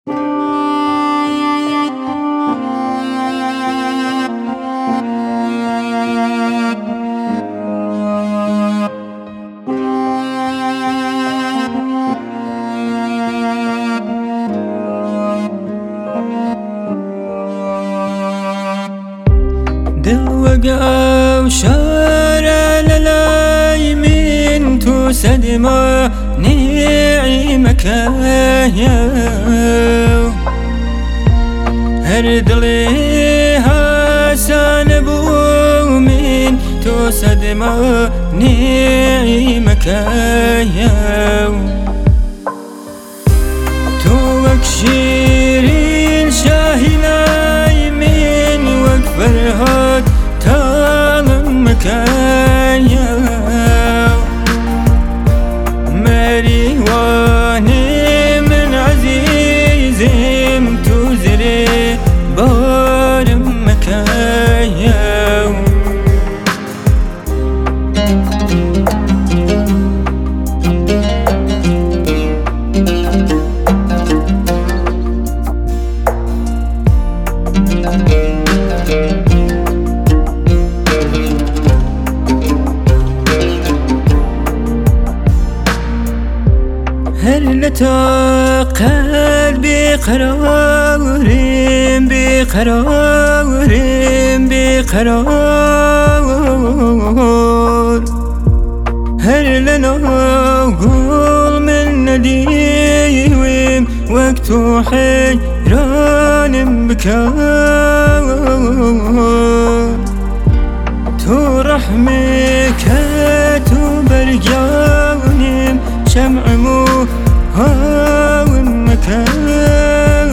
دل وقع وشارع للاي من توسد ما نعيمك يا هردلي هاسان بو من توسد ما نعيمك يا توك شيرين شاهلاي من وقفرهات تعلمك يا ماري واني من عزيزم تزري بارمك يا هلتا قلبي قرار بقرار بقرار هل لنا قول من نديم وقت حيران بكار تو رحمك تبرجاني شمع هاون مكان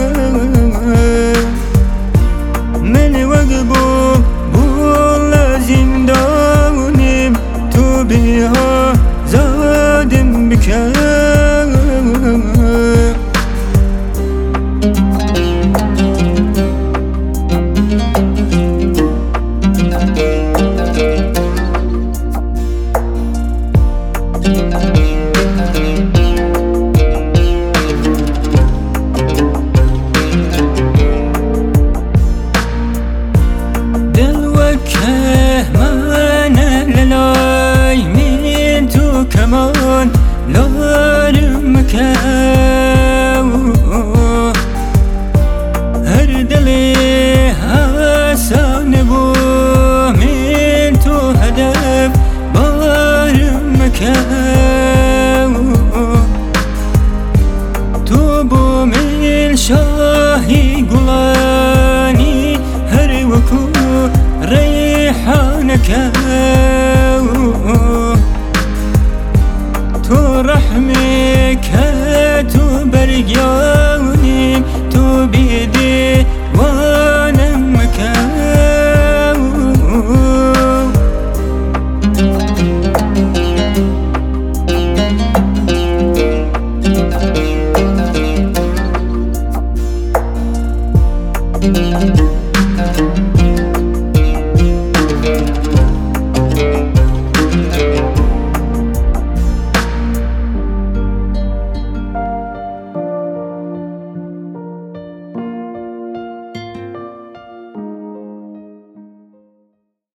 من وقبو بولا زنداني تو بها زاد بكان كمان لارمك هردلي هاسان بو من تو هدف بارمك تو بو من شاهي قلاني هر وكو ريحانك تو رحمك تو برقيا